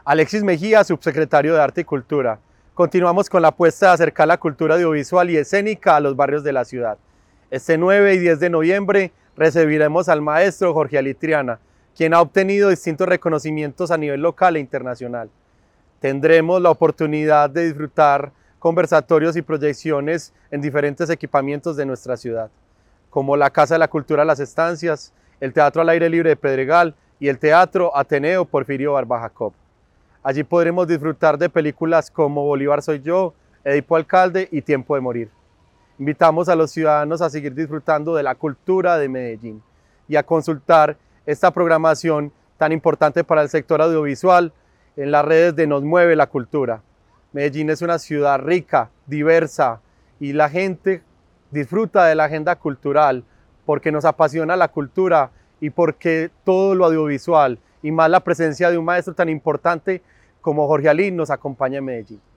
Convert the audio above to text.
Alexis Mejía, subsecretario de Arte y Cultura. Continuamos con la apuesta de acercar la cultura audiovisual y escénica a los barrios de la ciudad. Este 9 y 10 de noviembre recibiremos al maestro Jorge Alitriana, quien ha obtenido distintos reconocimientos a nivel local e internacional. Tendremos la oportunidad de disfrutar conversatorios y proyecciones en diferentes equipamientos de nuestra ciudad, como la Casa de la Cultura Las Estancias, el Teatro al Aire Libre de Pedregal y el Teatro Ateneo Porfirio Barba Jacob. Allí podremos disfrutar de películas como Bolívar soy yo, Edipo Alcalde y Tiempo de morir. Invitamos a los ciudadanos a seguir disfrutando de la cultura de Medellín y a consultar esta programación tan importante para el sector audiovisual en las redes de Nos Mueve la Cultura. Medellín es una ciudad rica, diversa y la gente disfruta de la agenda cultural porque nos apasiona la cultura y porque todo lo audiovisual y más la presencia de un maestro tan importante como Jorge Ali nos acompaña en Medellín.